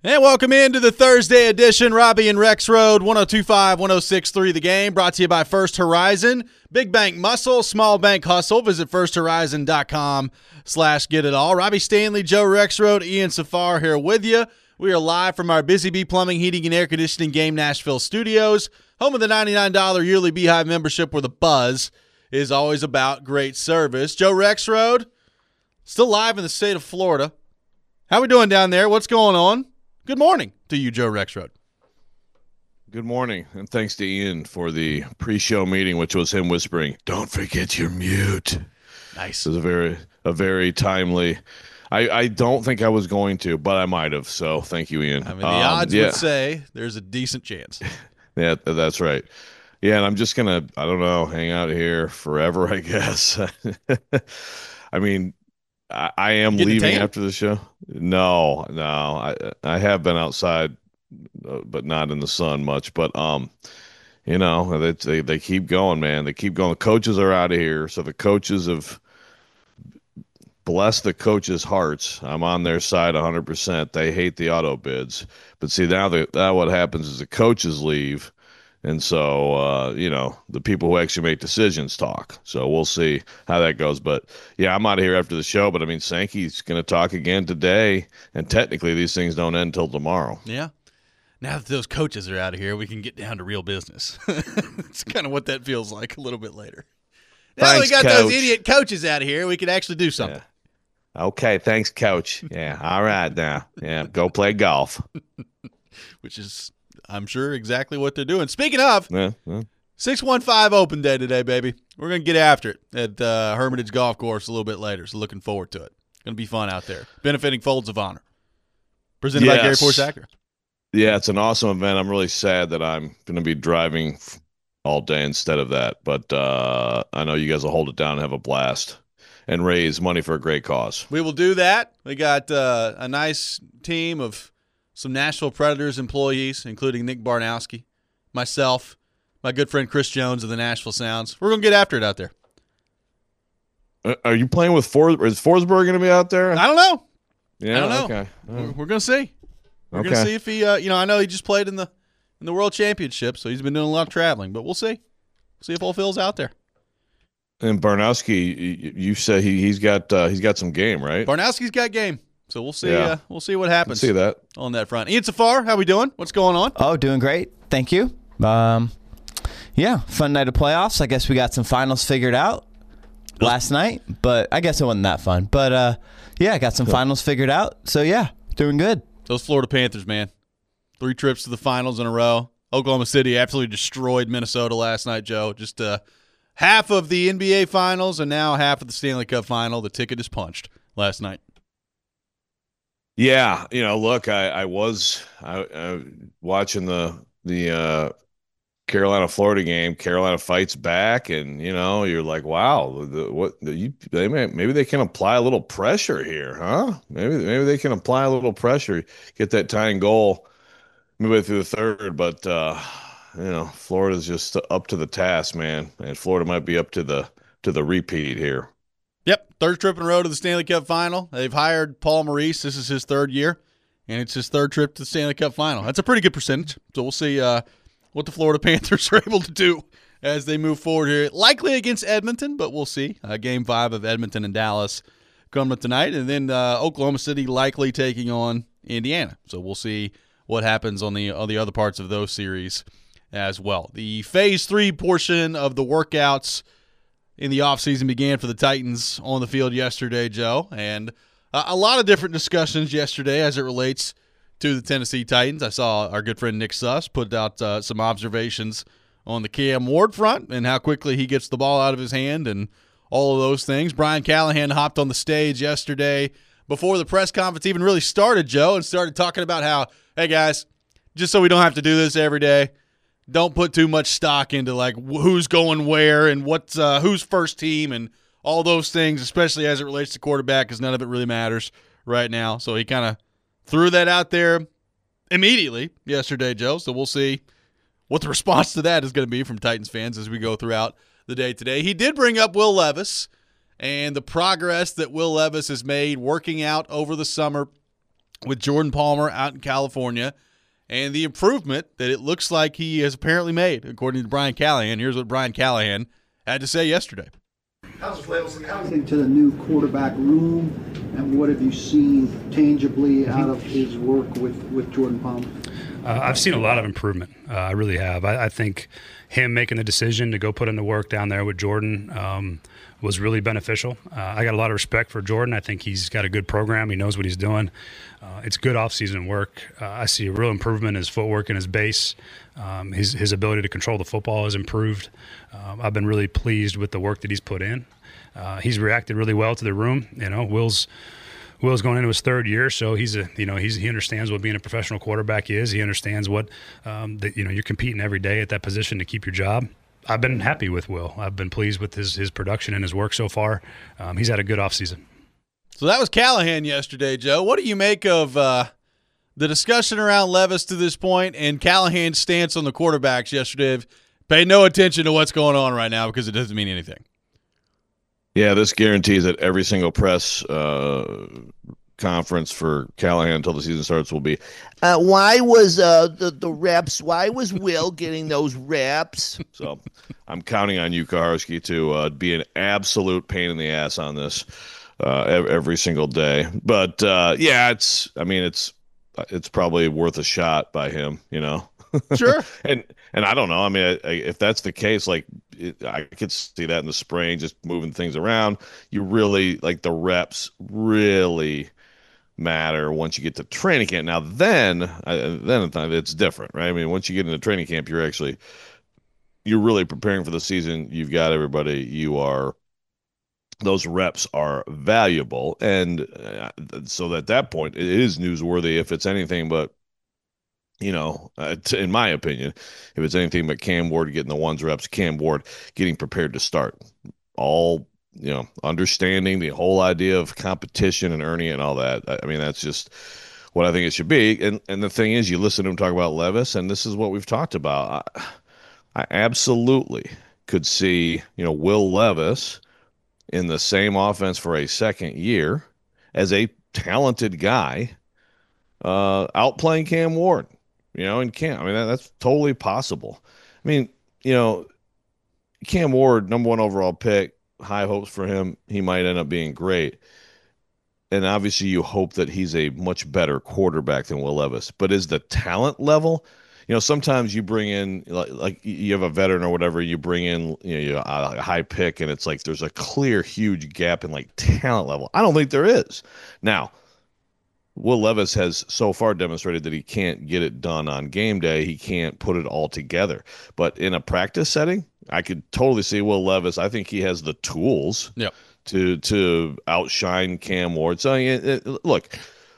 And welcome into the Thursday edition, Robbie and Rex Road, 102.5, 106.3 The Game, brought to you by First Horizon. Big bank muscle, small bank hustle. Visit firsthorizon.com/getitall. Robbie Stanley, Joe Rexroad, Ian Safar here with you. We are live from our Busy Bee Plumbing, Heating, and Air Conditioning Game Nashville studios, home of the $99 yearly Beehive membership where the buzz is always about great service. Joe Rexroad, still live in the state of Florida. How we doing down there? What's going on? Good morning to you, Joe Rexroad. Good morning, and thanks to Ian for the pre-show meeting, which was him whispering, "Don't forget your mute." Nice. It was a very timely. I don't think I was going to, but I might have. So thank you, Ian. I mean, the odds would say there's a decent chance. Yeah, that's right. Yeah, and I'm just gonna, I don't know, hang out here forever, I guess. I mean, I am leaving after the show. No, I have been outside, but not in the sun much. But they keep going, man. They keep going. The coaches are out of here, so the coaches have blessed the coaches' hearts. I'm on their side 100%. They hate the auto bids, but see now what happens is the coaches leave. And so, the people who actually make decisions talk. So we'll see how that goes. But, yeah, I'm out of here after the show. But, I mean, Sankey's going to talk again today. And technically these things don't end until tomorrow. Yeah. Now that those coaches are out of here, we can get down to real business. It's kind of what that feels like a little bit later. Now that we got those idiot coaches out of here, we can actually do something. Yeah. Okay, thanks, Coach. Yeah, all right now. Yeah, go play golf. Which is, I'm sure, exactly what they're doing. Speaking of, 615 Open Day today, baby. We're going to get after it at Hermitage Golf Course a little bit later, so looking forward to it. Going to be fun out there. Benefiting Folds of Honor. Presented by Gary Force Acura. Yeah, it's an awesome event. I'm really sad that I'm going to be driving all day instead of that, but I know you guys will hold it down and have a blast and raise money for a great cause. We will do that. We got a nice team of some Nashville Predators employees, including Nick Barnowski, myself, my good friend Chris Jones of the Nashville Sounds. We're going to get after it out there. Are you playing with Forsberg? Is Forsberg going to be out there? I don't know. Yeah, I don't know. Okay. We're going to see. We're going to see if he, I know he just played in the World Championship, so he's been doing a lot of traveling, but we'll see. See if old Phil's out there. And Barnowski, you said he's got some game, right? Barnowski's got game. So we'll see. Yeah. We'll see what happens. See that on that front. Ian Safar, how we doing? What's going on? Oh, doing great. Thank you. Yeah, fun night of playoffs. I guess we got some finals figured out last night, but I guess it wasn't that fun. But I got some finals figured out. So yeah, doing good. Those Florida Panthers, man. 3 trips to the finals in a row. Oklahoma City absolutely destroyed Minnesota last night, Joe. Just half of the NBA finals and now half of the Stanley Cup final. The ticket is punched last night. Yeah, look, I was watching the Carolina Florida game. Carolina fights back, and you're like, wow, maybe they can apply a little pressure here, huh? Maybe they can apply a little pressure, get that tying goal midway through the third, but Florida's just up to the task, man, and Florida might be up to the repeat here. Yep, third trip in a row to the Stanley Cup final. They've hired Paul Maurice. This is his 3rd year, and it's his 3rd trip to the Stanley Cup final. That's a pretty good percentage. So we'll see what the Florida Panthers are able to do as they move forward here. Likely against Edmonton, but we'll see. Game 5 of Edmonton and Dallas coming up tonight, and then Oklahoma City likely taking on Indiana. So we'll see what happens on the other parts of those series as well. The Phase 3 portion of the workouts in the offseason began for the Titans on the field yesterday, Joe, and a lot of different discussions yesterday as it relates to the Tennessee Titans. I saw our good friend Nick Suss put out some observations on the Cam Ward front and how quickly he gets the ball out of his hand and all of those things. Brian Callahan hopped on the stage yesterday before the press conference even really started, Joe, and started talking about how, hey, guys, just so we don't have to do this every day, don't put too much stock into like who's going where and what's who's first team and all those things, especially as it relates to quarterback, because none of it really matters right now. So he kind of threw that out there immediately yesterday, Joe. So we'll see what the response to that is going to be from Titans fans as we go throughout the day today. He did bring up Will Levis and the progress that Will Levis has made working out over the summer with Jordan Palmer out in California and the improvement that it looks like he has apparently made, according to Brian Callahan. Here's what Brian Callahan had to say yesterday. How's into the new quarterback room, and what have you seen tangibly out of his work with Jordan Palmer? I've seen a lot of improvement. I really have. I think him making the decision to go put in the work down there with Jordan was really beneficial. I got a lot of respect for Jordan. I think he's got a good program. He knows what he's doing. It's good off-season work. I see a real improvement in his footwork and his base. His ability to control the football has improved. I've been really pleased with the work that he's put in. He's reacted really well to the room. Will's going into his third year, so he understands what being a professional quarterback is. He understands what you're competing every day at that position to keep your job. I've been happy with Will. I've been pleased with his production and his work so far. He's had a good offseason. So that was Callahan yesterday, Joe. What do you make of the discussion around Levis to this point and Callahan's stance on the quarterbacks yesterday? Pay no attention to what's going on right now because it doesn't mean anything. Yeah, this guarantees that every single press conference for Callahan until the season starts will be, why was the reps, why was Will getting those reps? So I'm counting on you, Kaharski, to be an absolute pain in the ass on this every single day. But, yeah, it's probably worth a shot by him, Sure. And I don't know. I mean, if that's the case, I could see that in the spring, just moving things around. You really the reps really matter once you get to training camp. Now, then it's different, right? I mean, once you get into training camp, you're really preparing for the season. You've got everybody. Those reps are valuable, and so at that point, it is newsworthy if it's anything but. In my opinion, if it's anything but Cam Ward getting the ones reps, Cam Ward getting prepared to start, all, understanding the whole idea of competition and earning it and all that. I mean, that's just what I think it should be. And the thing is, you listen to him talk about Levis, and this is what we've talked about. I absolutely could see, Will Levis in the same offense for a second year as a talented guy outplaying Cam Ward. And Cam, I mean, that's totally possible. I mean, Cam Ward, number 1 overall pick, high hopes for him. He might end up being great. And obviously you hope that he's a much better quarterback than Will Levis. But is the talent level, sometimes you bring in, like you have a veteran or whatever, you bring in a high pick, and it's like there's a clear, huge gap in talent level. I don't think there is. Now, Will Levis has so far demonstrated that he can't get it done on game day. He can't put it all together. But in a practice setting, I could totally see Will Levis. I think he has the tools to outshine Cam Ward. So, look,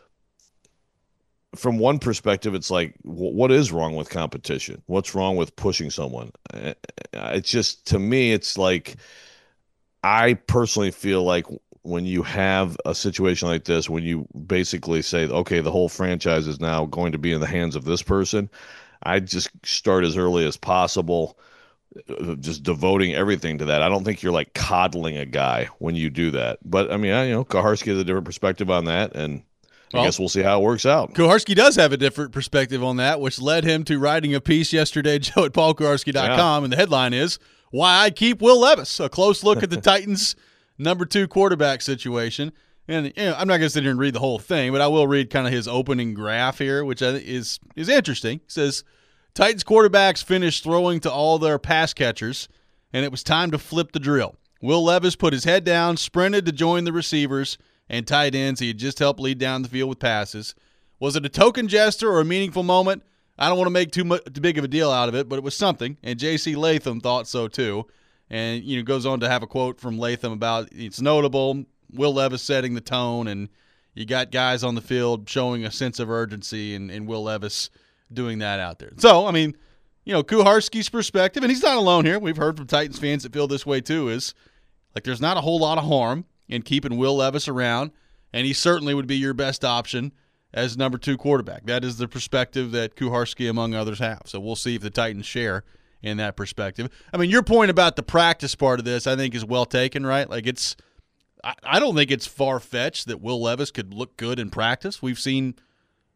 from one perspective, it's like, what is wrong with competition? What's wrong with pushing someone? It's just, to me, it's like, I personally feel like when you have a situation like this, when you basically say, okay, the whole franchise is now going to be in the hands of this person, I just start as early as possible, just devoting everything to that. I don't think you're coddling a guy when you do that. But, I mean, Kaharski has a different perspective on that, and I guess we'll see how it works out. Kuharski does have a different perspective on that, which led him to writing a piece yesterday, Joe, at paulkuharski.com, and the headline is, Why I Keep Will Levis, a close look at the Titans' number 2 quarterback situation. And I'm not going to sit here and read the whole thing, but I will read kind of his opening graph here, which I think is interesting. It says, Titans quarterbacks finished throwing to all their pass catchers, and it was time to flip the drill. Will Levis put his head down, sprinted to join the receivers and tight ends he had just helped lead down the field with passes. Was it a token gesture or a meaningful moment? I don't want to make too big of a deal out of it, but it was something, and J.C. Latham thought so too. And goes on to have a quote from Latham about it's notable, Will Levis setting the tone, and you got guys on the field showing a sense of urgency, and Will Levis doing that out there. So, I mean, Kuharski's perspective, and he's not alone here. We've heard from Titans fans that feel this way too, is there's not a whole lot of harm in keeping Will Levis around, and he certainly would be your best option as number 2 quarterback. That is the perspective that Kuharski, among others, have. So we'll see if the Titans share in that perspective. I mean, your point about the practice part of this, I think, is well taken, right? I don't think it's far-fetched that Will Levis could look good in practice. We've seen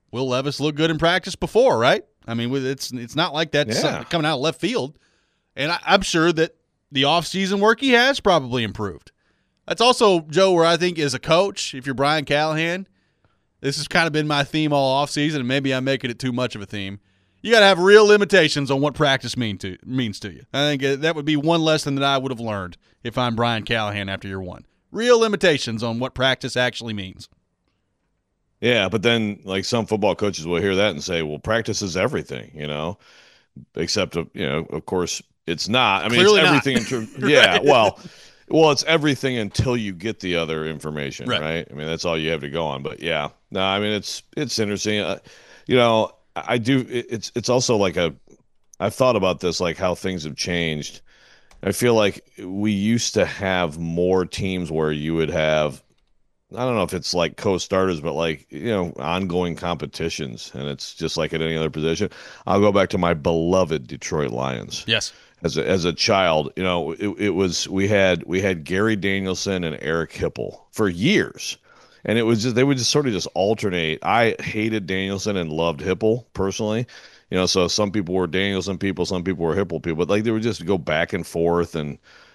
Will Levis looked good in practice before, right? I mean, it's not like that's coming out of left field. And I'm sure that the offseason work he has probably improved. That's also, Joe, where I think as a coach, if you're Brian Callahan, this has kind of been my theme all offseason, and maybe I'm making it too much of a theme. You got to have real limitations on what practice means to you. I think that would be one lesson that I would have learned if I'm Brian Callahan after year one. Real limitations on what practice actually means. Yeah, but then like some football coaches will hear that and say, well, practice is everything, except, of course it's not. I mean, Clearly it's everything not. in terms. Yeah, right. Well, it's everything until you get the other information, right? I mean, that's all you have to go on. But yeah, no, I mean, it's interesting. I do. It's also like I've thought about this, like how things have changed. I feel like we used to have more teams where you would have, I don't know if it's like co-starters, but like, ongoing competitions. And it's just like at any other position. I'll go back to my beloved Detroit Lions. Yes. As a child, it was, we had Gary Danielson and Eric Hipple for years. And it was just, they would just sort of just alternate. I hated Danielson and loved Hipple personally. So some people were Danielson people, some people were Hipple people, but like they would just go back and forth and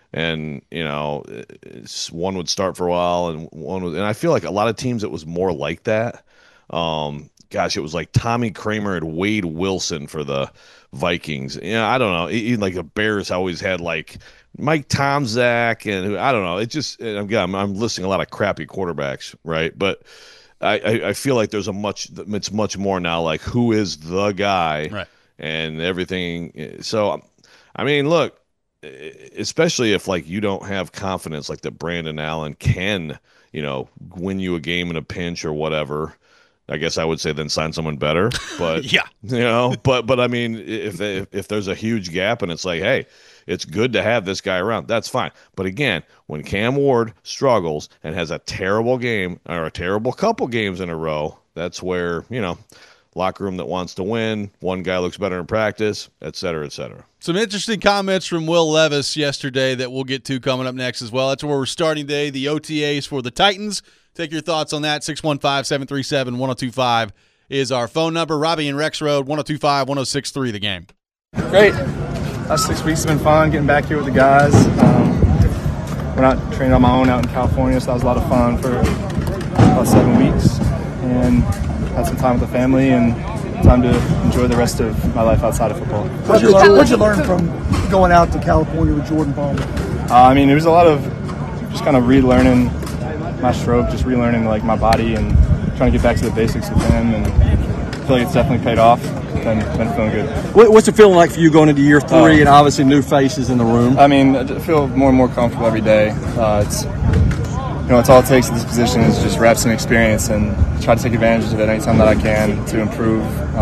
one would start for a while and I feel like a lot of teams it was more like that. It was like Tommy Kramer and Wade Wilson for the Vikings. I don't know. Even like the Bears always had like Mike Tomczak and I don't know. It just, I'm listing a lot of crappy quarterbacks, right? But I feel like it's much more now like who is the guy, right, and everything. So, I mean, look, especially if like you don't have confidence like that Brandon Allen can, win you a game in a pinch or whatever. I guess I would say then sign someone better, but yeah, but I mean, if there's a huge gap and it's like, hey, it's good to have this guy around, that's fine. But again, when Cam Ward struggles and has a terrible game or a terrible couple games in a row, that's where, locker room that wants to win, one guy looks better in practice, et cetera, et cetera. Some interesting comments from Will Levis yesterday that we'll get to coming up next as well. That's where we're starting today, the OTAs for the Titans. Take your thoughts on that. 615-737-1025 is our phone number. Robbie and Rex Road, 1025-1063, the game. Great. Last 6 weeks have been fun, getting back here with the guys. We're not training on my own out in California, so that was a lot of fun for about 7 weeks. And had some time with the family and time to enjoy the rest of my life outside of football. What'd you learn from going out to California with Jordan Palmer? It was a lot of just kind of relearning my stroke, just relearning like my body and trying to get back to the basics with him, and I feel like it's definitely paid off. Been feeling good. What's it feeling like for you going into year 3 and obviously new faces in the room? I mean, I feel more and more comfortable every day. It's all it takes in this position is just reps and experience, and try to take advantage of it anytime that I can to improve.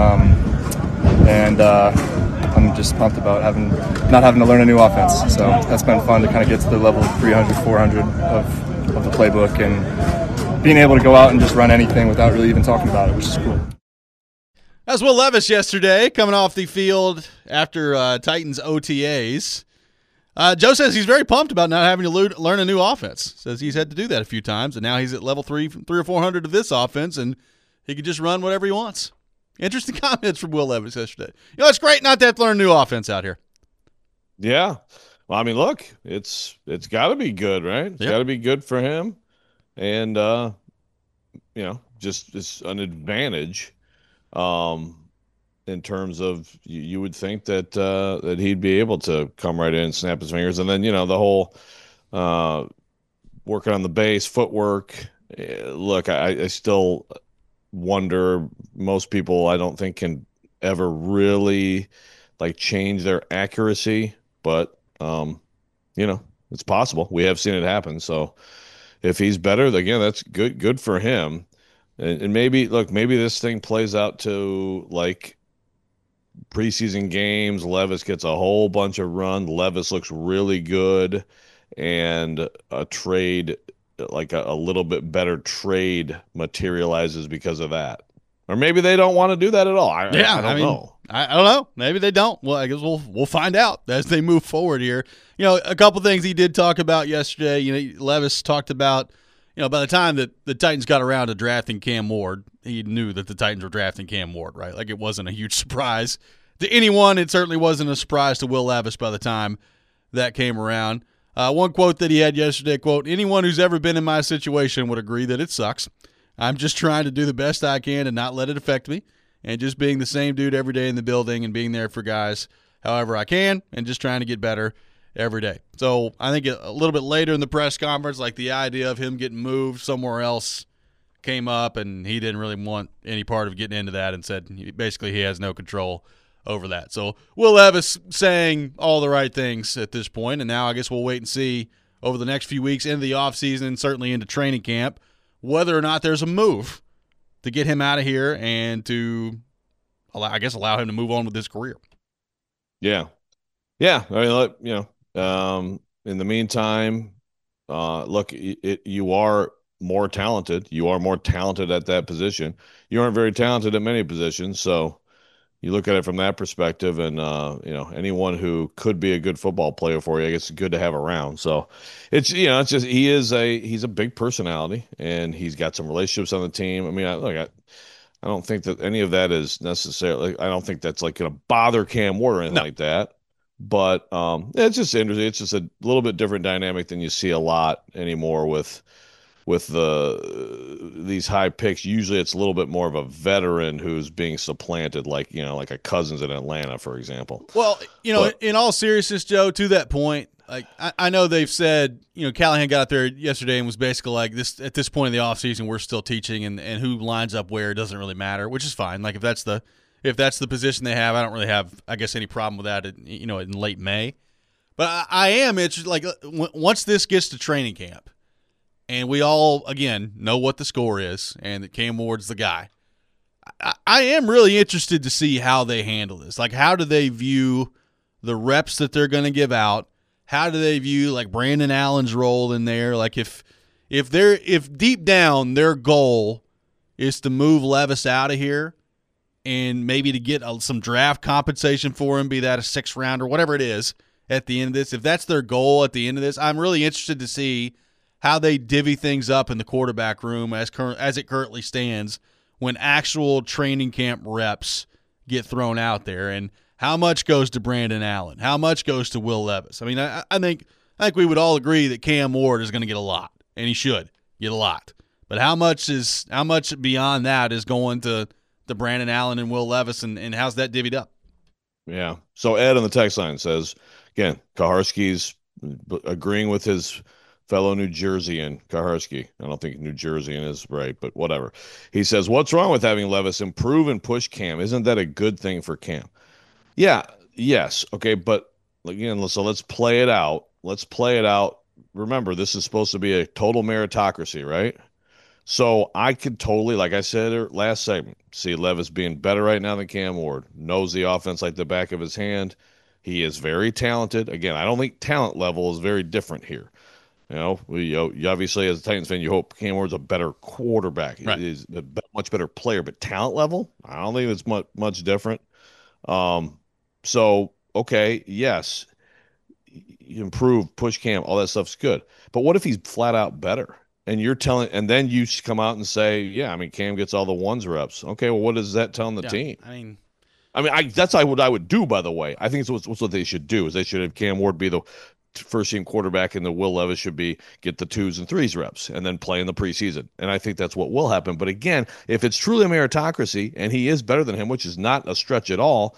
I'm just pumped about not having to learn a new offense. So that's been fun to kind of get to the level of 300, 400 of the playbook, and being able to go out and just run anything without really even talking about it, which is cool. That was Will Levis yesterday, coming off the field after Titans OTAs. Joe says he's very pumped about not having to learn a new offense. Says he's had to do that a few times, and now he's at level 3 or 400 of this offense, and he can just run whatever he wants. Interesting comments from Will Levis yesterday. It's great not to have to learn a new offense out here. Yeah. Well, I mean, look, it's got to be good, right? It's got to be good for him, and just it's an advantage. In terms of you would think that he'd be able to come right in and snap his fingers, and then the whole working on the base, footwork. Look, I still wonder. Most people I don't think can ever really like change their accuracy, but it's possible. We have seen it happen. So if he's better, again, that's good for him. And maybe this thing plays out to like preseason games. Levis gets a whole bunch of run. Levis looks really good, and a trade, like a little bit better trade, materializes because of that. Or maybe they don't want to do that at all. I don't know. I don't know. Maybe they don't. Well, I guess we'll find out as they move forward here. A couple things he did talk about yesterday. Levis talked about by the time that the Titans got around to drafting Cam Ward, he knew that the Titans were drafting Cam Ward, right? Like, it wasn't a huge surprise to anyone. It certainly wasn't a surprise to Will Levis by the time that came around. One quote that he had yesterday, quote, "Anyone who's ever been in my situation would agree that it sucks. I'm just trying to do the best I can and not let it affect me, and just being the same dude every day in the building and being there for guys however I can, and just trying to get better every day." So I think a little bit later in the press conference, like, the idea of him getting moved somewhere else came up, and he didn't really want any part of getting into that and said basically he has no control over that. So Will Levis saying all the right things at this point, and now I guess we'll wait and see over the next few weeks into the offseason and certainly into training camp whether or not there's a move to get him out of here and to allow him to move on with his career. Yeah. I mean, in the meantime, look, you are more talented. You are more talented at that position. You aren't very talented at many positions, so you look at it from that perspective, and anyone who could be a good football player for you, I guess it's good to have around. So it's just he's a big personality, and he's got some relationships on the team. I mean, I don't think that any of that is necessarily. I don't think that's like going to bother Cam Ward or anything like that. But it's just interesting. It's just a little bit different dynamic than you see a lot anymore with these high picks. Usually it's a little bit more of a veteran who's being supplanted, like a Cousins in Atlanta, for example. Well, in all seriousness, Joe, to that point, like, I know they've said, Callahan got out there yesterday and was basically like, this at this point in the offseason, we're still teaching, and who lines up where doesn't really matter, which is fine. Like, if that's the position they have, I don't really have, I guess, any problem with that, in late May. But I am interested, like, once this gets to training camp, and we all, again, know what the score is and that Cam Ward's the guy, I am really interested to see how they handle this. Like, how do they view the reps that they're going to give out? How do they view, like, Brandon Allen's role in there? Like, if deep down their goal is to move Levis out of here and maybe to get some draft compensation for him, be that a 6th round or whatever it is at the end of this, if that's their goal at the end of this, I'm really interested to see how they divvy things up in the quarterback room as it currently stands when actual training camp reps get thrown out there, and how much goes to Brandon Allen, how much goes to Will Levis. I mean, I think we would all agree that Cam Ward is going to get a lot, and he should get a lot. But how much beyond that is going to Brandon Allen and Will Levis, and how's that divvied up? Yeah. So Ed on the text line says, again, Kaharski's agreeing with his fellow New Jerseyan, Kaharski. I don't think New Jerseyan is right, but whatever. He says, what's wrong with having Levis improve and push Cam? Isn't that a good thing for Cam? Yeah, yes. Okay, but again, so let's play it out. Remember, this is supposed to be a total meritocracy, right? So I could totally, like I said last segment, see Levis being better right now than Cam Ward. Knows the offense like the back of his hand. He is very talented. Again, I don't think talent level is very different here. You obviously, as a Titans fan, you hope Cam Ward's a better quarterback. Right. He's a much better player, but talent level, I don't think it's much different. So, okay, yes, improve, push Cam, all that stuff's good. But what if he's flat out better? And and then you come out and say, yeah, I mean, Cam gets all the ones reps. Okay, well, what is that telling the team? I mean, that's what I would do, by the way. I think it's what they should do, is they should have Cam Ward be the first-team quarterback, and the Will Levis should get the 2s and 3s reps and then play in the preseason. And I think that's what will happen. But again, if it's truly a meritocracy and he is better than him, which is not a stretch at all,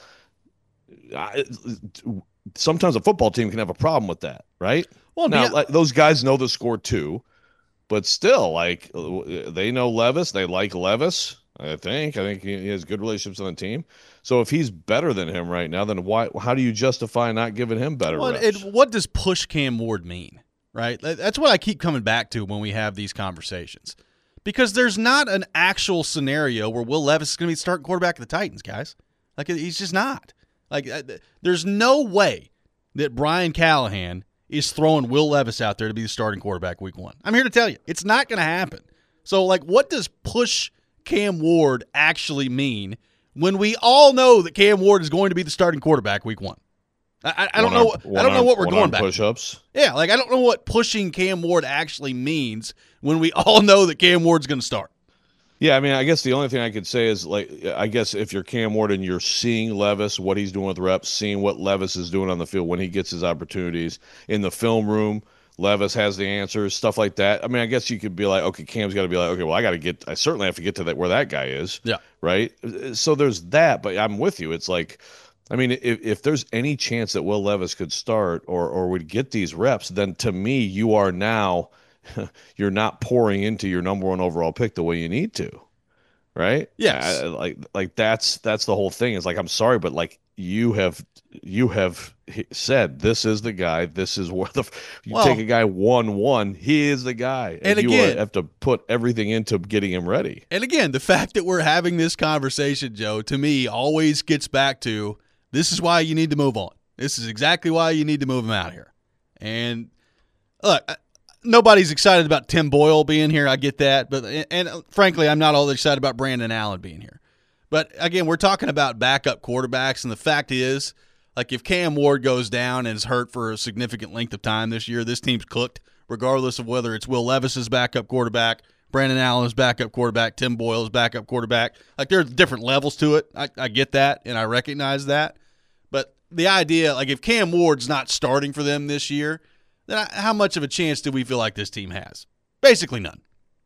sometimes a football team can have a problem with that, right? Well, now, those guys know the score too, but still, like, they know Levis. They like Levis. I think he has good relationships on the team. So if he's better than him right now, then how do you justify not giving him better reps? What does push Cam Ward mean, right? That's what I keep coming back to when we have these conversations. Because there's not an actual scenario where Will Levis is going to be the starting quarterback of the Titans, guys. Like, he's just not. Like, there's no way that Brian Callahan is throwing Will Levis out there to be the starting quarterback week 1. I'm here to tell you, it's not going to happen. So, like, what does push Cam Ward actually mean when we all know that Cam Ward is going to be the starting quarterback week 1? I don't know. I don't know what we're going back to. Push-ups. Yeah, like I don't know what pushing Cam Ward actually means when we all know that Cam Ward's going to start. Yeah, I mean, I guess the only thing I could say is, like, I guess if you're Cam Ward and you're seeing Levis, what he's doing with reps, seeing what Levis is doing on the field when he gets his opportunities in the film room, Levis has the answers, stuff like that. I mean, I guess you could be like, okay, Cam's got to be like, okay, well, I certainly have to get to that where that guy is. Yeah. Right. So there's that, but I'm with you. It's like, I mean, if there's any chance that Will Levis could start or would get these reps, then to me, you are now. You're not pouring into your number one overall pick the way you need to, right? Yes. Like that's the whole thing. Is like, I'm sorry, but like you have said this is the guy. This is where you take a guy 1-1. He is the guy, and you have to put everything into getting him ready. And again, the fact that we're having this conversation, Joe, to me always gets back to this is why you need to move on. This is exactly why you need to move him out of here. And look. Nobody's excited about Tim Boyle being here. I get that. And frankly, I'm not all that excited about Brandon Allen being here. But again, we're talking about backup quarterbacks. And the fact is, like if Cam Ward goes down and is hurt for a significant length of time this year, this team's cooked, regardless of whether it's Will Levis's backup quarterback, Brandon Allen's backup quarterback, Tim Boyle's backup quarterback. Like there are different levels to it. I get that and I recognize that. But the idea, like if Cam Ward's not starting for them this year, then how much of a chance do we feel like this team has? Basically none.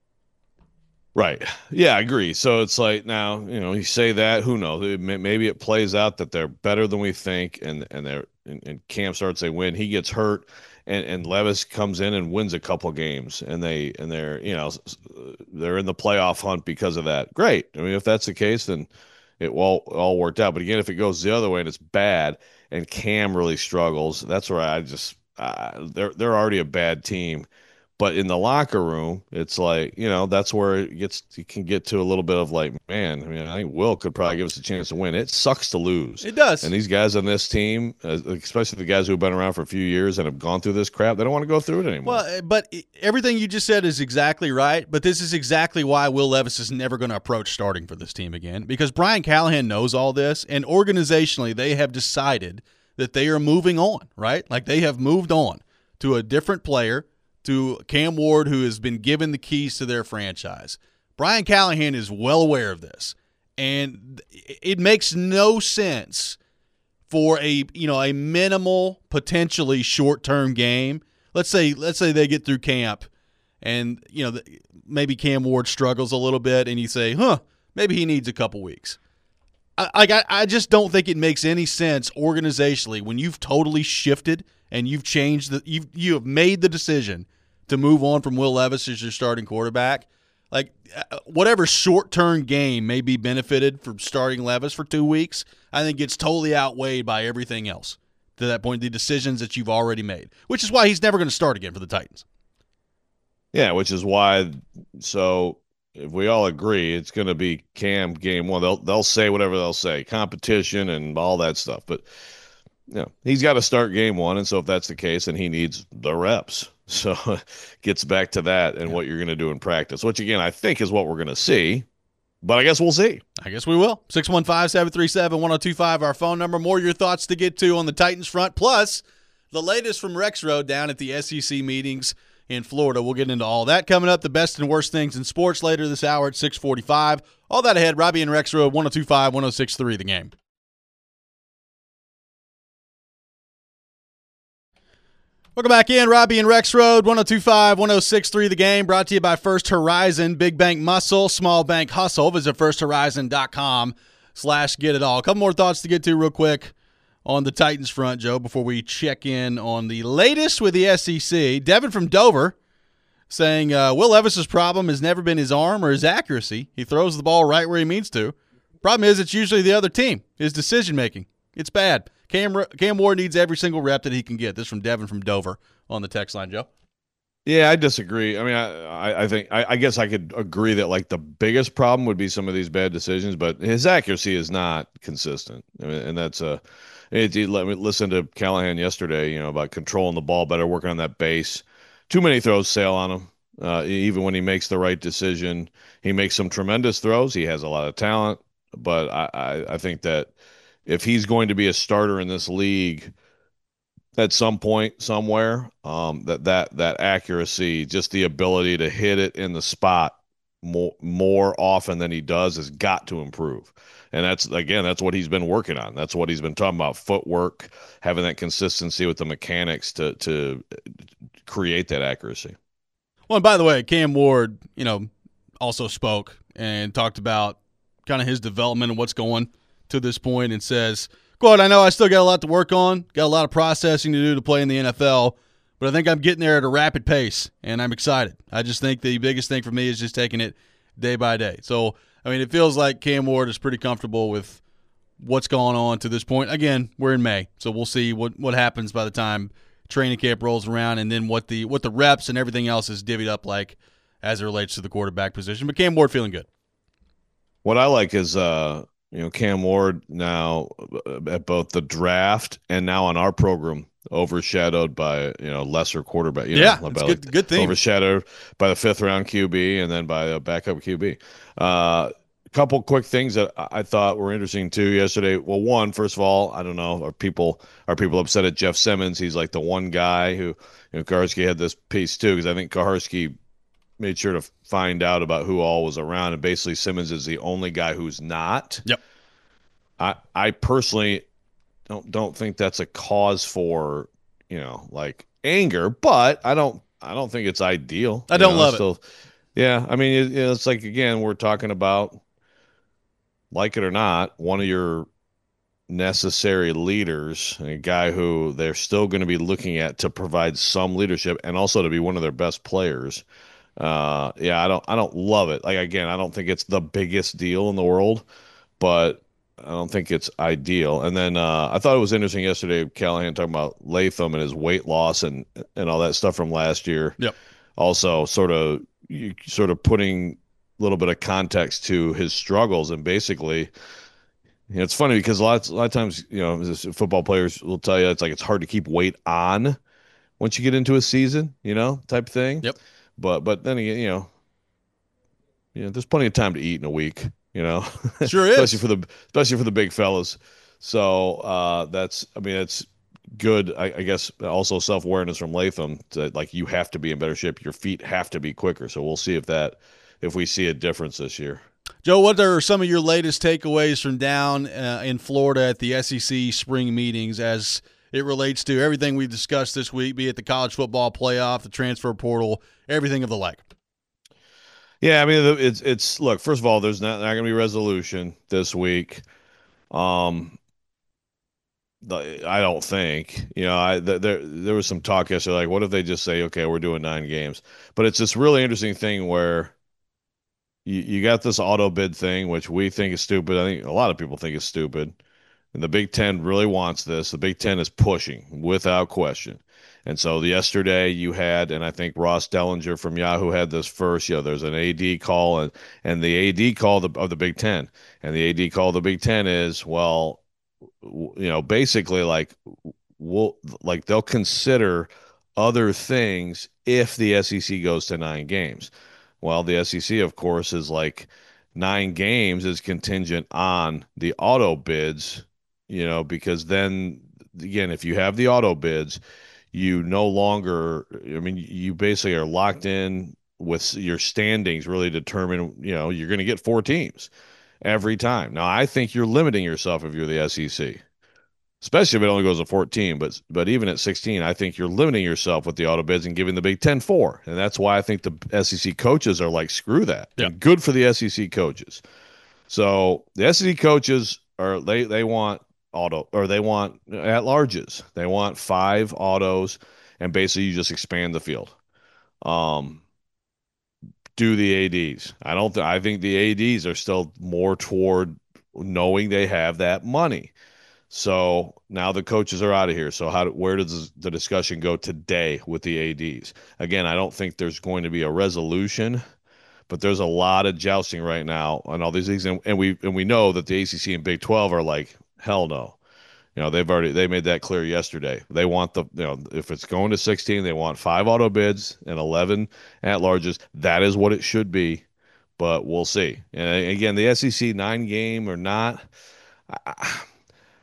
Right. Yeah, I agree. So it's like now, you say that, who knows? Maybe it plays out that they're better than we think, and Cam starts, they win. He gets hurt, and Levis comes in and wins a couple games, and they're they're in the playoff hunt because of that. Great. I mean, if that's the case, then it all worked out. But again, if it goes the other way and it's bad, and Cam really struggles, that's where I just. They're already a bad team, but in the locker room, it's like that's where you can get to a little bit of like, man. I mean, I think Will could probably give us a chance to win. It sucks to lose. It does. And these guys on this team, especially the guys who've been around for a few years and have gone through this crap, they don't want to go through it anymore. Well, but everything you just said is exactly right. But this is exactly why Will Levis is never going to approach starting for this team again, because Brian Callahan knows all this, and organizationally they have decided that they are moving on, right? Like they have moved on to a different player, to Cam Ward, who has been given the keys to their franchise. Brian Callahan is well aware of this, and it makes no sense for a minimal, potentially short-term game. Let's say they get through camp, and maybe Cam Ward struggles a little bit, and you say, maybe he needs a couple weeks. I just don't think it makes any sense organizationally when you've totally shifted and you've changed you have made the decision to move on from Will Levis as your starting quarterback. Like whatever short-term game may be benefited from starting Levis for 2 weeks, I think it's totally outweighed by everything else to that point, the decisions that you've already made, which is why he's never going to start again for the Titans. Yeah, which is why. So if we all agree it's going to be Cam game one, they'll say whatever they'll say, competition and all that stuff. But he's got to start game one, and so if that's the case, then he needs the reps. So gets back to that and what you're going to do in practice, which again I think is what we're going to see. But I guess we'll see. I guess we will. 615-737-1025, our phone number. More of your thoughts to get to on the Titans front, plus the latest from Rexroad down at the SEC meetings in Florida. We'll get into all that coming up. The best and worst things in sports later this hour at 6:45. All that ahead. Robbie and Rexroad, 102.5, 106.3 The Game. Welcome back in. Robbie and Rexroad, 102.5, 106.3 The Game. Brought to you by First Horizon. Big bank muscle, small bank hustle. Visit firsthorizon.com/get it all. A couple more thoughts to get to real quick on the Titans front, Joe, before we check in on the latest with the SEC. Devin from Dover saying Will Levis's problem has never been his arm or his accuracy. He throws the ball right where he means to. Problem is it's usually the other team, his decision-making. It's bad. Cam Ward needs every single rep that he can get. This from Devin from Dover on the text line, Joe. Yeah, I disagree. I mean, I guess I could agree that like the biggest problem would be some of these bad decisions, but his accuracy is not consistent. I mean, and that's let me listen to Callahan yesterday, about controlling the ball better, working on that base. Too many throws sail on him. Even when he makes the right decision, he makes some tremendous throws. He has a lot of talent, but I think that if he's going to be a starter in this league, at some point somewhere. That accuracy, just the ability to hit it in the spot more often than he does, has got to improve. And that's what he's been working on. That's what he's been talking about: footwork, having that consistency with the mechanics to create that accuracy. Well, and by the way, Cam Ward, also spoke and talked about kind of his development and what's going to this point, and says, quote, "I know I still got a lot to work on, got a lot of processing to do to play in the NFL, but I think I'm getting there at a rapid pace, and I'm excited. I just think the biggest thing for me is just taking it day by day." So, I mean, it feels like Cam Ward is pretty comfortable with what's going on to this point. Again, we're in May, so we'll see what happens by the time training camp rolls around, and then what the reps and everything else is divvied up like as it relates to the quarterback position. But Cam Ward feeling good. What I like is Cam Ward now at both the draft and now on our program, overshadowed by lesser quarterback. Yeah, it's good thing. Overshadowed by the 5th-round QB and then by a backup QB. A couple quick things that I thought were interesting too yesterday. Well, one, first of all, I don't know, are people upset at Jeff Simmons? He's like the one guy who, Kaharski had this piece too, because I think Kaharski made sure to find out about who all was around, and basically Simmons is the only guy who's not. Yep. I personally don't think that's a cause for like anger, but I don't think it's ideal. I don't love it. Yeah, I mean it's like, again, we're talking about, like it or not, one of your necessary leaders, a guy who they're still going to be looking at to provide some leadership and also to be one of their best players. Yeah, I don't love it. Like, again, I don't think it's the biggest deal in the world, but I don't think it's ideal. And then I thought it was interesting yesterday, Callahan talking about Latham and his weight loss and all that stuff from last year. Yep. Also, sort of putting a little bit of context to his struggles, and basically, it's funny because a lot of times, football players will tell you it's like it's hard to keep weight on once you get into a season, type thing. Yep. But then again, there's plenty of time to eat in a week, Sure is. especially for the big fellas. So that's good. I guess also self-awareness from Latham to, like, you have to be in better shape. Your feet have to be quicker. So we'll see if we see a difference this year. Joe, what are some of your latest takeaways from down in Florida at the SEC spring meetings as it relates to everything we've discussed this week, be it the college football playoff, the transfer portal, everything of the like? Yeah, I mean, it's look, first of all, there's not going to be resolution this week. I don't think, there was some talk yesterday, like, what if they just say, okay, we're doing 9 games? But it's this really interesting thing where you got this auto bid thing, which we think is stupid. I think a lot of people think is stupid. And the Big Ten really wants this. The Big Ten is pushing without question. And so yesterday you had, and I think Ross Dellinger from Yahoo had this first, there's an AD call, and the AD call of the Big Ten. And the AD call of the Big Ten is, well, basically like they'll consider other things if the SEC goes to 9 games. Well, the SEC, of course, is like 9 games is contingent on the auto bids, because then, again, if you have the auto bids, you no longer, you basically are locked in with your standings, really determine, you're going to get 4 teams every time. Now, I think you're limiting yourself if you're the SEC, especially if it only goes to 14. But even at 16, I think you're limiting yourself with the auto bids and giving the Big Ten 4. And that's why I think the SEC coaches are like, screw that. Yeah. And good for the SEC coaches. So the SEC coaches they want auto, or they want at larges. They want 5 autos, and basically you just expand the field. Do the ADs. I think the ADs are still more toward knowing they have that money. So now the coaches are out of here. So where does the discussion go today with the ADs? Again, I don't think there's going to be a resolution, but there's a lot of jousting right now on all these things, and we know that the ACC and Big 12 are like, hell no. They made that clear yesterday. They want if it's going to 16, they want 5 auto bids and 11 at larges. That is what it should be, but we'll see. And again, the SEC 9 game or not,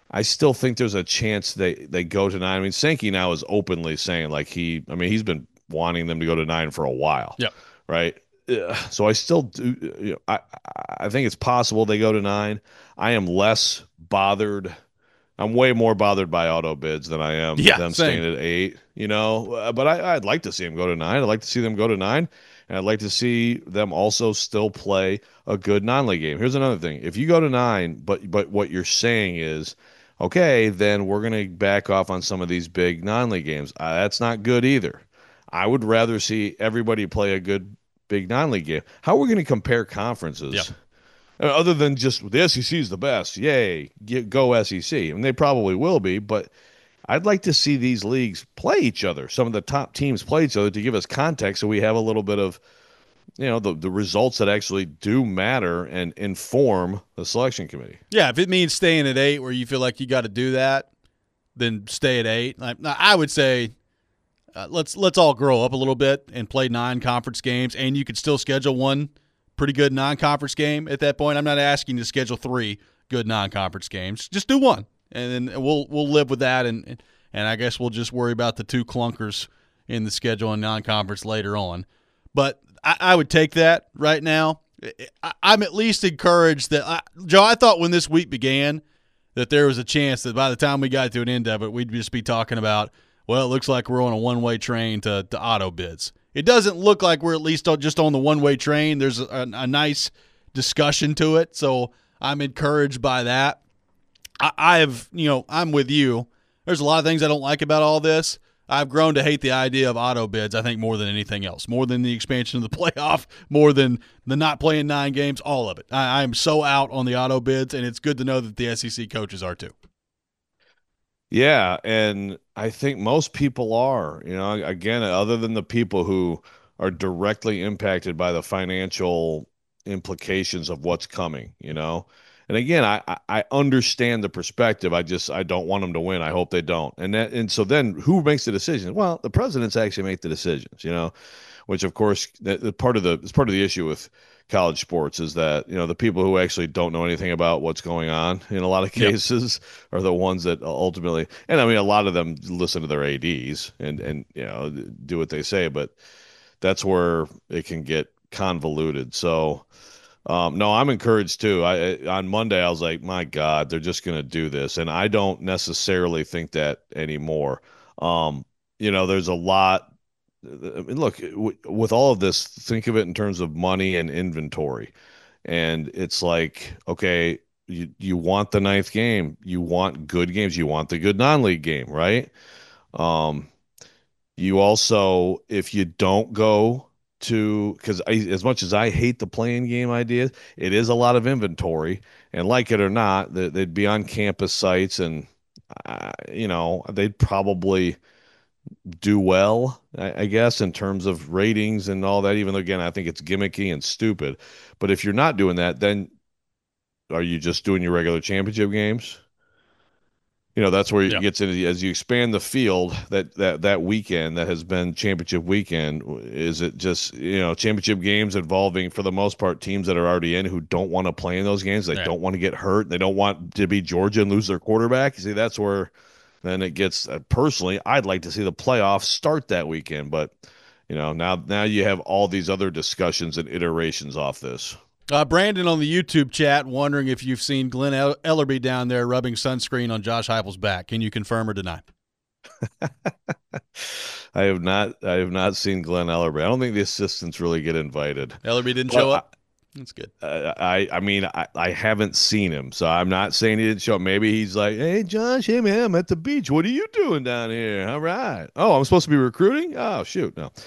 I still think there's a chance they go to 9. I mean, Sankey now is openly saying like he's been wanting them to go to 9 for a while. Yep. Right. So I still do. I think it's possible they go to 9. I am less bothered. I'm way more bothered by auto bids than I am them same. staying at 8. But I'd like to see them go to 9. I'd like to see them go to 9, and I'd like to see them also still play a good non-league game. Here's another thing: if you go to 9, but what you're saying is, okay, then we're going to back off on some of these big non-league games. That's not good either. I would rather see everybody play a good big non-league game. How are we going to compare conferences? Yep. Other than just the SEC is the best. Yay, go SEC. And they probably will be, but I'd like to see these leagues play each other. Some of the top teams play each other to give us context so we have a little bit of, the results that actually do matter and inform the selection committee. Yeah, if it means staying at 8 where you feel like you got to do that, then stay at 8. I would say let's all grow up a little bit and play 9 conference games, and you could still schedule one pretty good non-conference game at that point. I'm not asking you to schedule 3 good non-conference games. Just do one, and then we'll live with that, and I guess we'll just worry about the 2 clunkers in the schedule and non-conference later on. But I would take that right now. I'm at least encouraged that Joe, I thought when this week began that there was a chance that by the time we got to an end of it, we'd just be talking about, well, it looks like we're on a one-way train to auto bids. It doesn't look like we're at least just on the one-way train. There's a nice discussion to it, so I'm encouraged by that. I'm with you. There's a lot of things I don't like about all this. I've grown to hate the idea of auto bids, I think, more than anything else, more than the expansion of the playoff, more than the not playing 9 games, all of it. I'm so out on the auto bids, and it's good to know that the SEC coaches are too. Yeah, and I think most people are, again, other than the people who are directly impacted by the financial implications of what's coming, And again, I understand the perspective. I don't want them to win. I hope they don't. And so then who makes the decision? Well, the presidents actually make the decisions, which of course it's part of the issue with college sports is that, the people who actually don't know anything about what's going on in a lot of cases are the ones that ultimately, and I mean, a lot of them listen to their ADs and do what they say, but that's where it can get convoluted. So, no, I'm encouraged too. On Monday, I was like, my God, they're just going to do this. And I don't necessarily think that anymore. There's a lot. I mean, look, with all of this, think of it in terms of money and inventory. And it's like, okay, you want the 9th game. You want good games. You want the good non-league game, right? You also, if you don't go because as much as I hate the playing game idea, it is a lot of inventory, and like it or not, they'd be on campus sites, and they'd probably do well, I guess, in terms of ratings and all that. Even though, again, I think it's gimmicky and stupid. But if you're not doing that, then are you just doing your regular championship games? That's where it gets into, as you expand the field, that weekend that has been championship weekend, is it just, championship games involving, for the most part, teams that are already in who don't want to play in those games. They don't want to get hurt. They don't want to be Georgia and lose their quarterback. You see, that's where then it gets, personally, I'd like to see the playoffs start that weekend. But, now you have all these other discussions and iterations off this. Brandon on the YouTube chat wondering if you've seen Glenn Ellerby down there rubbing sunscreen on Josh Heupel's back. Can you confirm or deny? I have not seen Glenn Ellerby. I don't think the assistants really get invited. Ellerby didn't show up? That's good. I haven't seen him, so I'm not saying he didn't show up. Maybe he's like, hey, Josh, hey, man, I'm at the beach. What are you doing down here? All right. Oh, I'm supposed to be recruiting? Oh, shoot, no.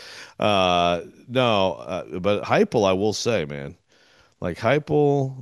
But Heupel, I will say, man, like Heupel's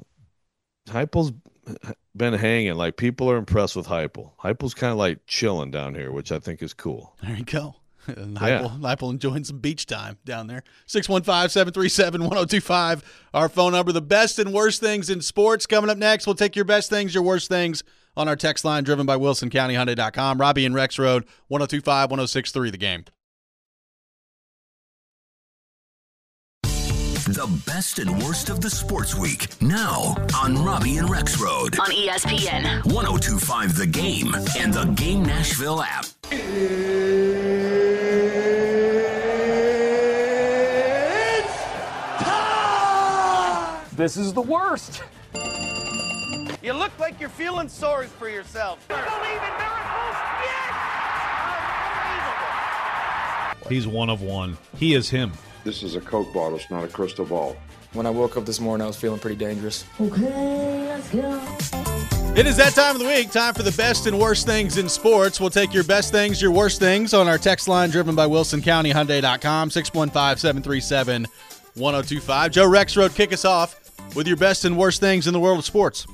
been hanging. Like, people are impressed with Heupel. Heupel's kind of like chilling down here, which I think is cool. There you go. And Heupel enjoying some beach time down there. 615-737-1025, our phone number. The best and worst things in sports coming up next. We'll take your best things, your worst things on our text line driven by WilsonCountyHyundai.com. Robbie and Rex Road, 1025-1063, The Game. The best and worst of the sports week. Now on Robbie and Rex Road. On ESPN. 102.5 The Game and the Game Nashville app. This is the worst. You look like you're feeling sorry for yourself. Believe in miracles? Yes! Unbelievable. He's one of one. He is him. This is a Coke bottle. It's not a crystal ball. When I woke up this morning, I was feeling pretty dangerous. Okay, let's go. It is that time of the week. Time for the best and worst things in sports. We'll take your best things, your worst things on our text line driven by WilsonCountyHyundai.com, 615-737-1025. Joe Rexrode, kick us off with your best and worst things in the world of sports.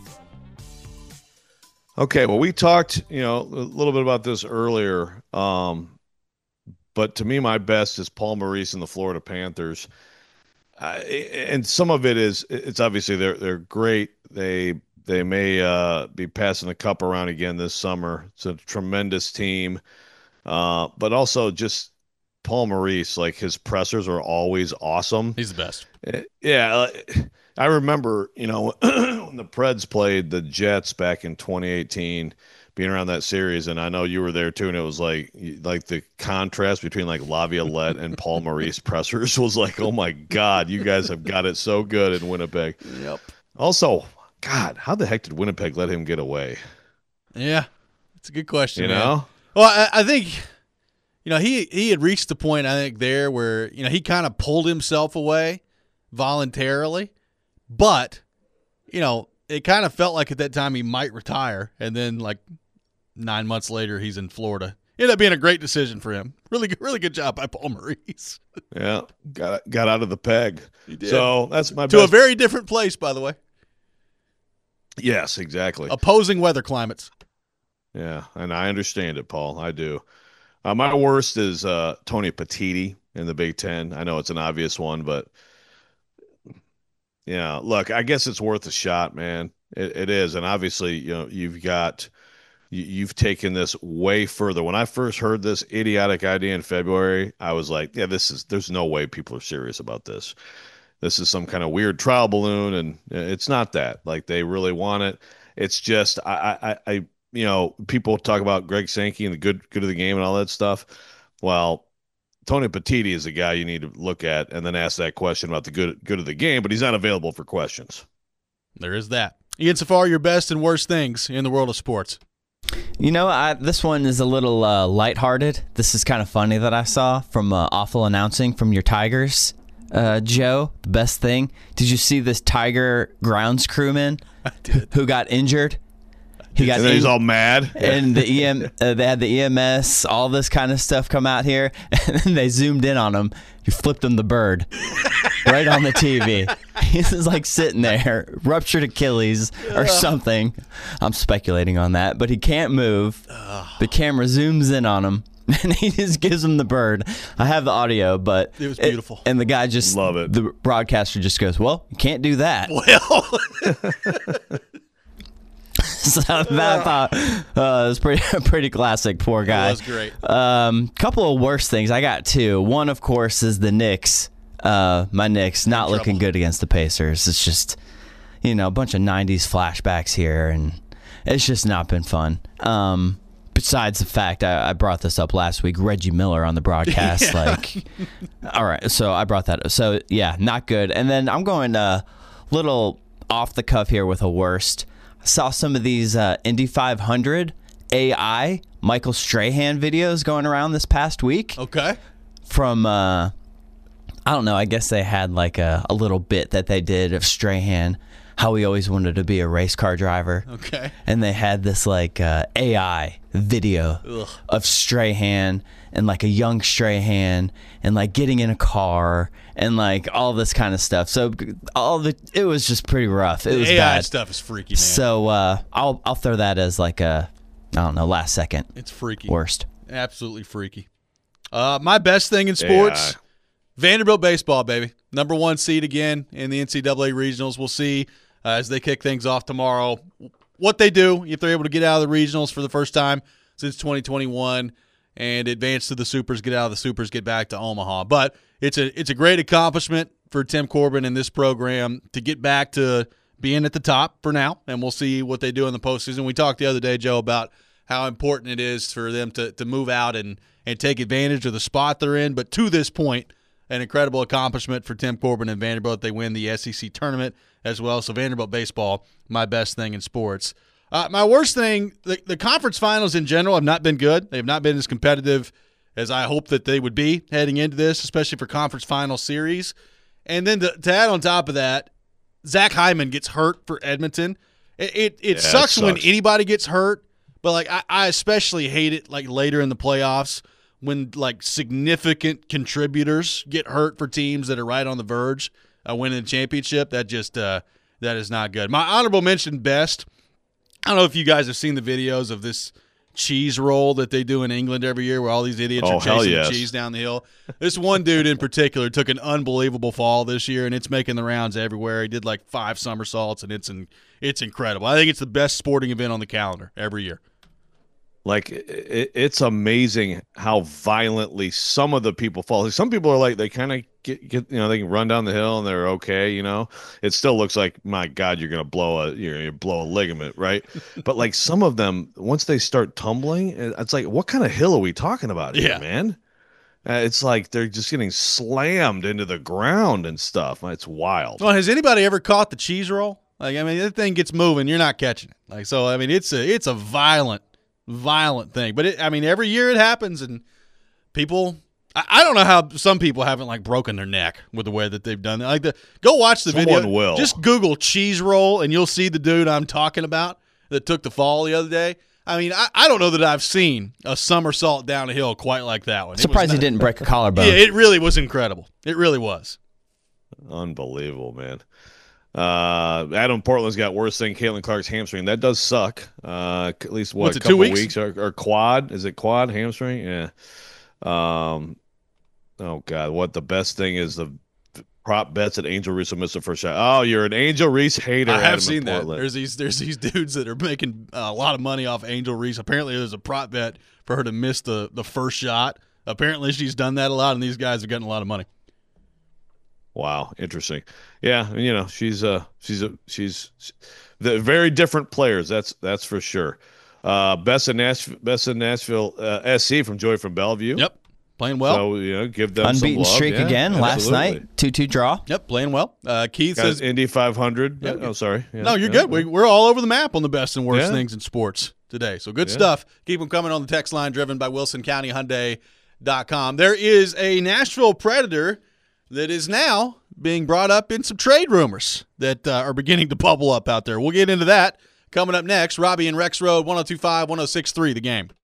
Okay, well, we talked, a little bit about this earlier, but to me, my best is Paul Maurice and the Florida Panthers, and some of it is it's obviously they're great. They may be passing the cup around again this summer. It's a tremendous team, but also just Paul Maurice, like his pressers are always awesome. He's the best. Yeah. I remember, when the Preds played the Jets back in 2018, being around that series, and I know you were there too, and it was like the contrast between like Laviolette and Paul Maurice pressers was like, oh my God, you guys have got it so good in Winnipeg. Yep. Also, God, how the heck did Winnipeg let him get away? Yeah, it's a good question. Well, I think, he had reached the point, I think, there where, he kind of pulled himself away voluntarily. But, it kind of felt like at that time he might retire. And then, 9 months later, he's in Florida. Ended up being a great decision for him. Really good job by Paul Maurice. Yeah, got out of the peg. He did. So that's my to best. a very different place, by the way. Yes, exactly. Opposing weather climates. Yeah, and I understand it, Paul. I do. My worst is Tony Petitti in the Big Ten. I know it's an obvious one, but yeah, look, I guess it's worth a shot, man. It is, and obviously, you've taken this way further. When I first heard this idiotic idea in February, I was like, yeah, there's no way people are serious about this. This is some kind of weird trial balloon, and it's not that. Like, they really want it. It's just I people talk about Greg Sankey and the good of the game and all that stuff. Well, Tony Petitti is the guy you need to look at and then ask that question about the good of the game, but he's not available for questions. There is that. Ian Safari, your best and worst things in the world of sports. This one is a little lighthearted. This is kind of funny that I saw from Awful Announcing from your Tigers. Joe, the best thing. Did you see this Tiger grounds crewman who got injured? He's all mad. And they had the EMS, all this kind of stuff come out here, and then they zoomed in on him. You flipped him the bird right on the TV. He's just like sitting there, ruptured Achilles or something. I'm speculating on that, but he can't move. The camera zooms in on him, and he just gives him the bird. I have the audio, but it was beautiful. And the guy just love it. The broadcaster just goes, "Well, you can't do that." Well. So that thought it was pretty classic. Poor guy. It was great. Couple of worse things. I got two. One, of course, is the Knicks. My Knicks not looking good against the Pacers. It's just, a bunch of 90s flashbacks here, and it's just not been fun. Besides the fact I brought this up last week, Reggie Miller on the broadcast. All right, so I brought that up. So, yeah, not good. And then I'm going a little off the cuff here with a worst. Saw some of these Indy 500 AI Michael Strahan videos going around this past week. Okay. From, I don't know, I guess they had like a little bit that they did of Strahan, how he always wanted to be a race car driver. Okay. And they had this like AI video of Strahan and like a young Strahan and like getting in a car and like all this kind of stuff. So it was just pretty rough. It was AI bad. Stuff is freaky, man. So I'll throw that as like a, I don't know, last second. It's freaky. Worst. Absolutely freaky. My best thing in sports, Vanderbilt baseball, baby. Number 1 seed again in the NCAA regionals. We'll see as they kick things off tomorrow what they do if they're able to get out of the regionals for the first time since 2021 and advance to the Supers, get out of the Supers, get back to Omaha. But it's a great accomplishment for Tim Corbin and this program to get back to being at the top for now, and we'll see what they do in the postseason. We talked the other day, Joe, about how important it is for them to move out and take advantage of the spot they're in. But to this point, an incredible accomplishment for Tim Corbin and Vanderbilt. They win the SEC tournament as well. So Vanderbilt baseball, my best thing in sports. My worst thing, the conference finals in general have not been good. They have not been as competitive as I hoped that they would be heading into this, especially for conference final series. And then to add on top of that, Zach Hyman gets hurt for Edmonton. It sucks when anybody gets hurt, but like I especially hate it like later in the playoffs when like significant contributors get hurt for teams that are right on the verge of winning the championship. That just that is not good. My honorable mention best, I don't know if you guys have seen the videos of this cheese roll that they do in England every year where all these idiots are chasing the cheese down the hill. This one dude in particular took an unbelievable fall this year, and it's making the rounds everywhere. He did like 5 somersaults, and it's incredible. I think it's the best sporting event on the calendar every year. Like, it's amazing how violently some of the people fall. Like, some people are like, they kind of get they can run down the hill and they're okay. It still looks like, my God, you're gonna blow a ligament, right? But like some of them, once they start tumbling, it's like, what kind of hill are we talking about here, man? It's like they're just getting slammed into the ground and stuff. It's wild. Well, has anybody ever caught the cheese roll? Like, I mean, that thing gets moving, you're not catching it. Like, so I mean, it's a violent thing, but every year it happens, and people, I don't know how some people haven't like broken their neck with the way that they've done it. Like, go watch the video. Will. Just Google cheese roll, and you'll see the dude I'm talking about that took the fall the other day. I mean, I don't know that I've seen a somersault down a hill quite like that one. Surprised he didn't break a collarbone. Yeah, it really was incredible. It really was. Unbelievable, man. Adam Portland's got worse than Caitlin Clark's hamstring. That does suck. At least a couple 2 weeks? weeks or quad. Is it quad hamstring? Yeah. Oh God, what the best thing is the prop bets at Angel Reese will miss the first shot. Oh, you're an Angel Reese hater. I have seen that. There's these dudes that are making a lot of money off Angel Reese. Apparently, there's a prop bet for her to miss the first shot. Apparently, she's done that a lot, and these guys are getting a lot of money. Wow, interesting. Yeah, she's the very different players. That's for sure. Best in Nashville, SC from Joy from Bellevue. Yep, playing well. So give them unbeaten some love. streak again last night. 2-2 draw. Yep, playing well. Keith says Indy 500. Yep. Oh, sorry. Yeah, no, you're good. We're all over the map on the best and worst things in sports today. So good stuff. Keep them coming on the text line, driven by WilsonCountyHyundai.com. There is a Nashville Predator that is now being brought up in some trade rumors that are beginning to bubble up out there. We'll get into that coming up next. Robbie and Rex Road, 102.5, 106.3, The Game.